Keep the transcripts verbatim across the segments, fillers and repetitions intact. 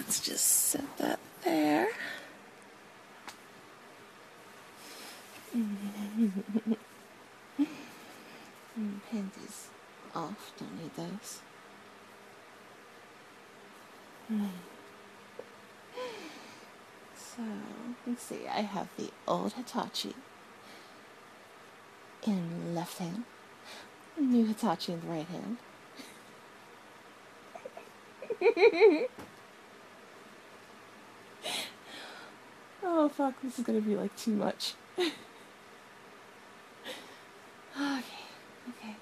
Let's just set that there. Panties off, don't need those. So, let's see, I have the old Hitachi in left hand, new Hitachi in the right hand. Oh fuck, this is gonna be like too much. Okay, okay.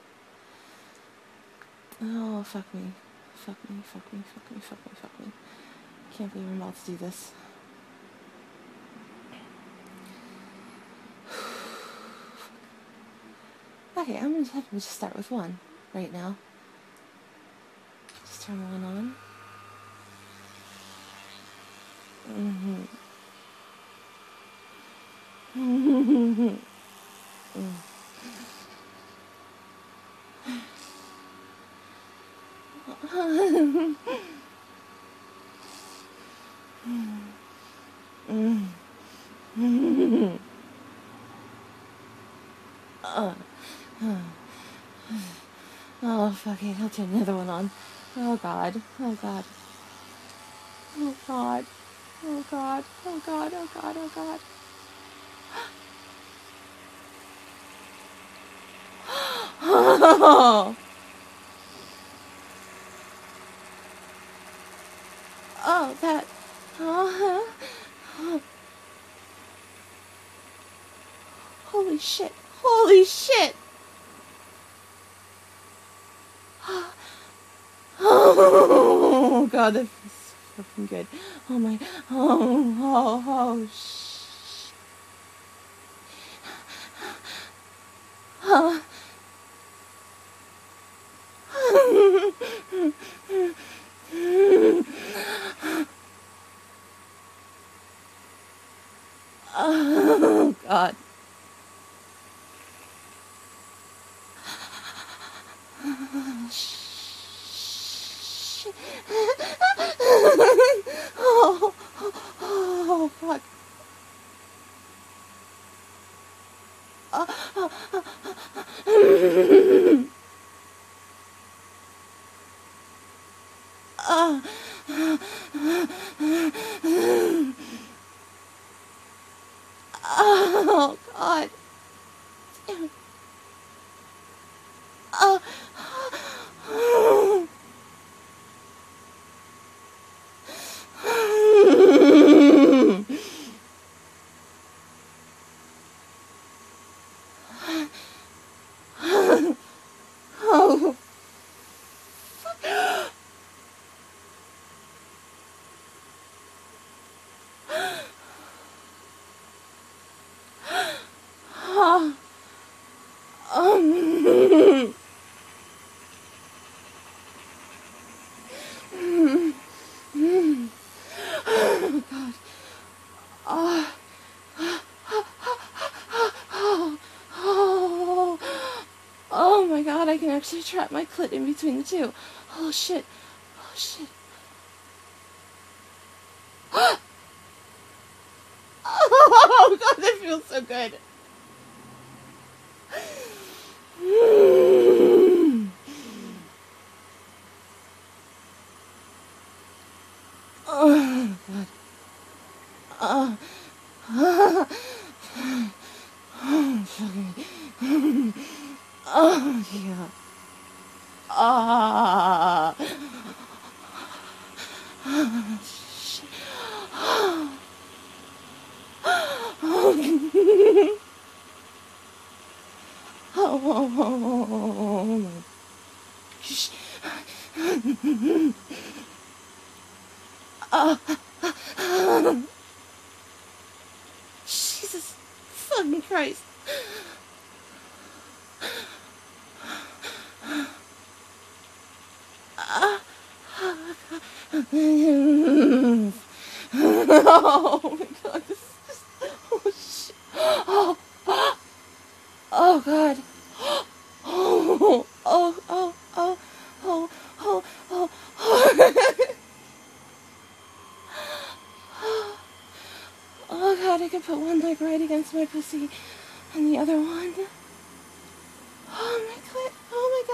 Oh, fuck me. Fuck me, fuck me, fuck me, fuck me, fuck me. Can't believe I'm about to do this. Okay, I'm gonna have to just start with one right now. Just turn one on. Mm-hmm. Mm-hmm. Mm. Mm. Mm. uh. Oh, fucking, I'll turn another one on. Oh, God. Oh, God. Oh, God. Oh, God. Oh, God. Oh, God. Oh, God. Oh. Oh, that. Oh. Oh. Holy shit. Holy shit. Oh, God, that feels fucking good. Oh, my. Oh, oh, oh, shh. Oh. Oh, God. Oh, oh, fuck. Oh, oh, oh. Oh. Oh, God. Oh. Oh. Oh. Um. Oh, God. Oh. Oh. Oh. Oh, my God, I can actually trap my clit in between the two. Oh, shit. Oh, shit. Oh, God, that feels so good. Mm. Oh, God. Oh. Oh. Oh, fucking. Oh, yeah. Ah. Oh, shit. Oh. Oh. Oh, oh, oh, oh, oh, my. Shh. Oh. Jesus fucking Christ. Oh my God, this is just, oh shit. Oh, oh God. Oh, oh, oh, oh, oh, oh, oh, oh. put one leg right against my pussy and the other one. Oh my god. Oh my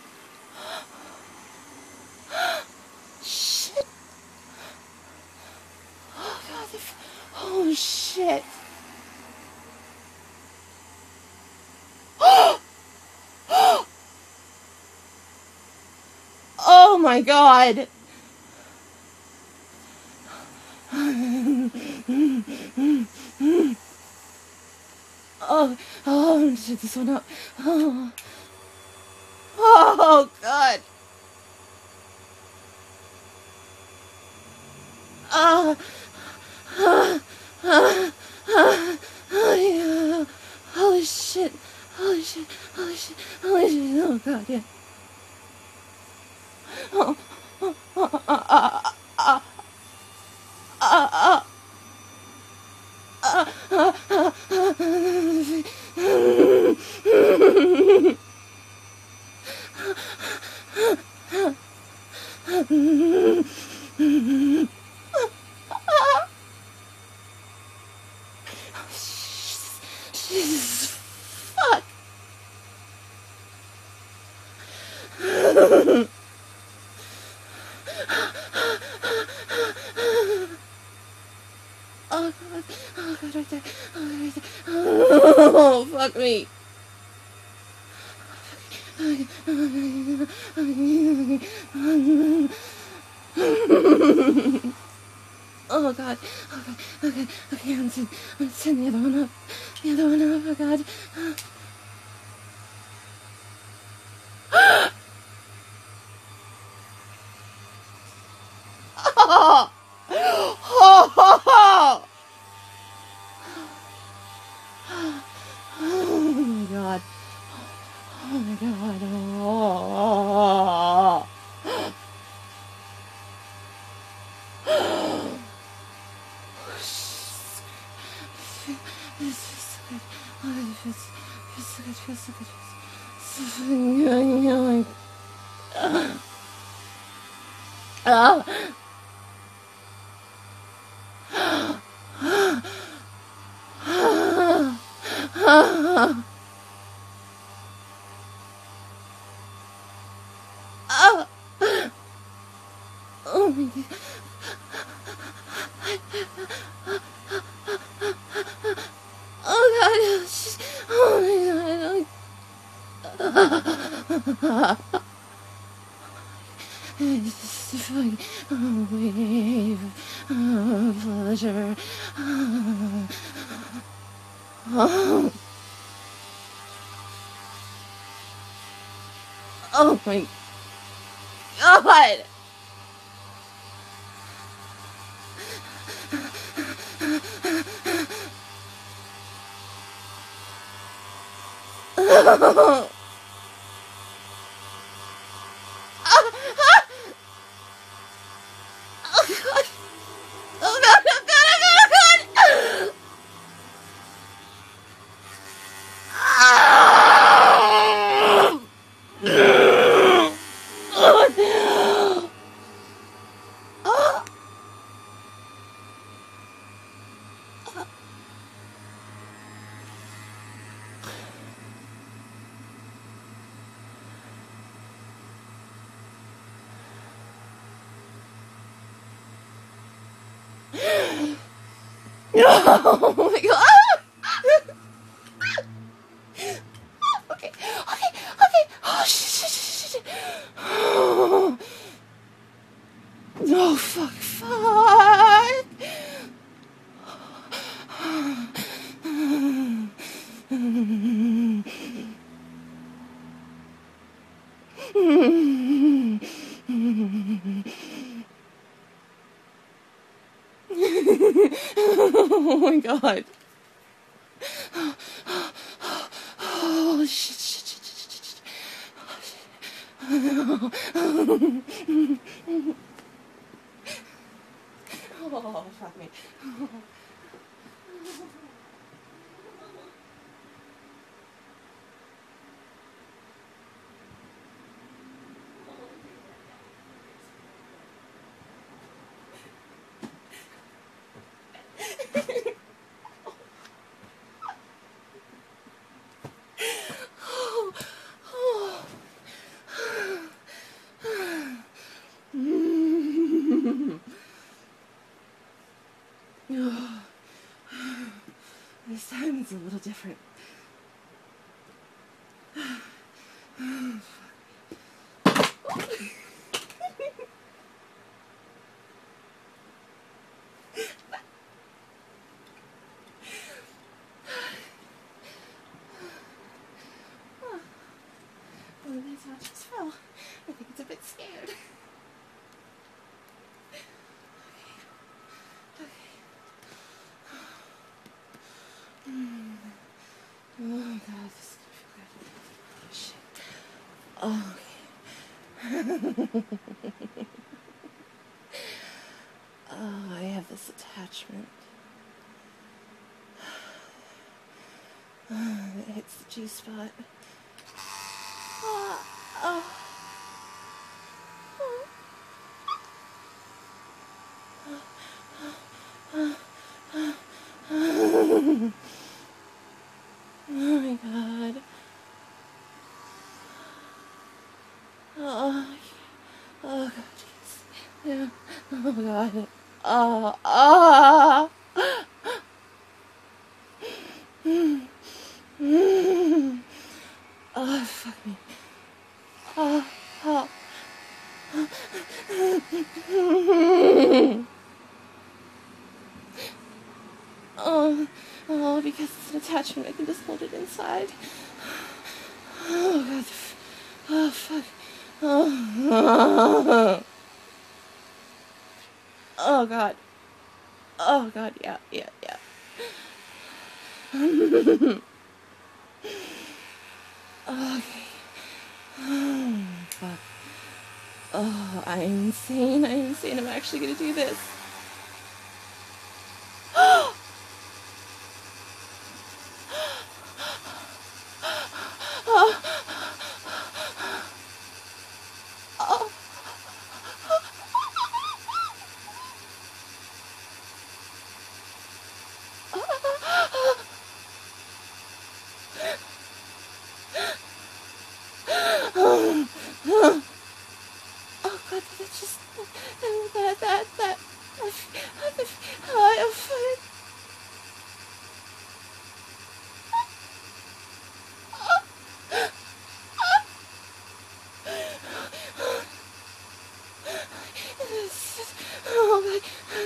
god. Shit. Oh god. The f- oh shit. Oh my god. Oh, oh, shit this one up. Oh, oh god. Ah, ah, ah, ah, ah, yeah. Holy shit. Holy shit. Holy shit. Holy shit. Oh god, yeah. Oh, oh, oh, ah, ah, ah, ah, ah. Ah, ah, ah, ah. Jesus, fuck. Oh god, oh god, right there, oh god, right there. Oh, fuck me. Oh god, oh god, okay, okay, I'm sending, I'm sending the other one up, the other one up, oh god. Oh, oh, oh, oh. Oh my god, oh my god, oh. This feels so good. Oh, it feels, feels so good, feels so good, feels so good. Ah. Ah. Ah. Oh my god. Oh god. Oh my god. It's a fucking wave of pleasure. Oh. Oh my god. Oh. Oh god! Oh god! Oh god! Oh god! Oh god! Oh my god! Okay, okay, okay. Oh shit, shit, shit, shit. Oh, oh fuck, fuck. Oh my god. Oh shit, shit, shit, shit, shit, shit. Oh, fuck me. It's a little different. One of these matches fell. I think it's a bit scared. Oh god, this is gonna feel good. Shit. Oh, okay. Oh, I have this attachment. Oh, it hits the G spot. Oh, oh. Oh my god. Oh, oh god, jeez. Yeah. Oh god. Oh, oh. Oh, fuck me. Oh, oh. Oh, oh, because it's an attachment, I can just hold it inside. Oh god. Oh fuck. Oh. Oh god. Oh god, yeah, yeah, yeah. Okay. Oh fuck. Oh, I'm insane, I'm insane, I'm actually gonna do this. Oh! Oh! Oh! Oh god, that's just that that that I feel oh god.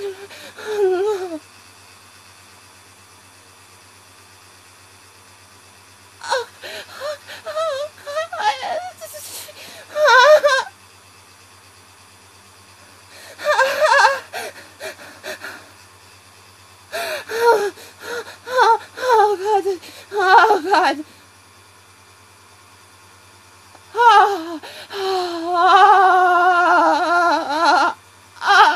Oh, oh, oh god, oh god. Oh, oh, oh,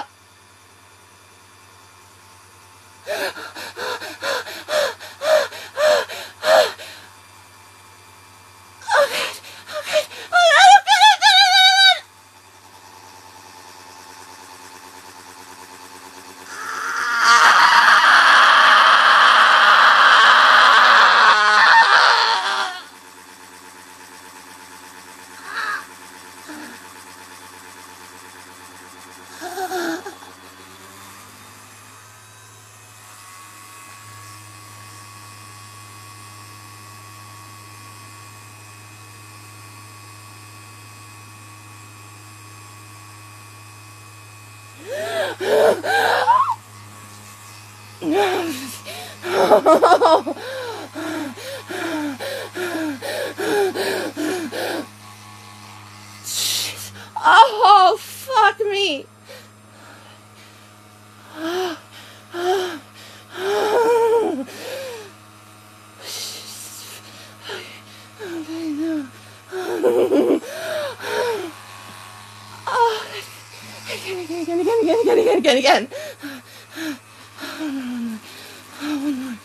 oh, fuck me. Okay, no. Oh, again, again, again, again, again, again, again, again, again. Oh, one more.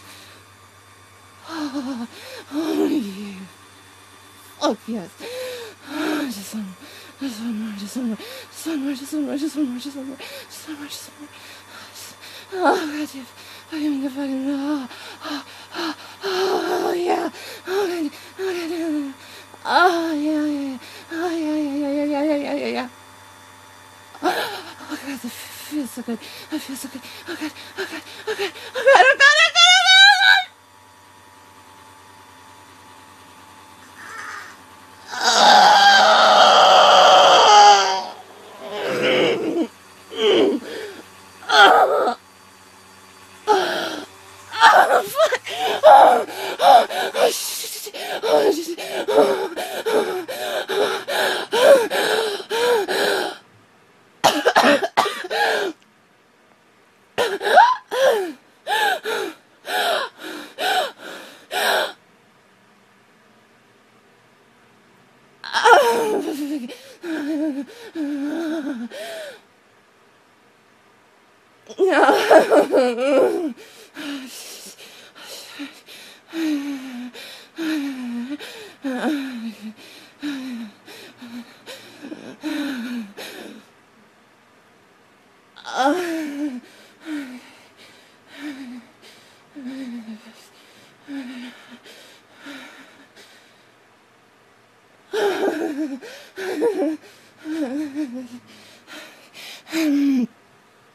Oh, oh, yeah. Oh, yes. Oh, just one more. Just one more, just one more, just one more, just one more, just one more, just one more, just one more, just one more. Oh, God, you fucking, fucking, oh, oh, oh, oh, yeah. Oh, God, oh, God, oh, yeah, yeah, oh, yeah, yeah, yeah, yeah, yeah, yeah, yeah, yeah. Oh, God, it feels so good. I feel so good. Oh, God, oh, God, oh, God, oh, God, oh, God, oh, God, oh, God. Oh, oh, fuck. Oh, oh, oh, shit. Oh, shit. Oh, oh, no.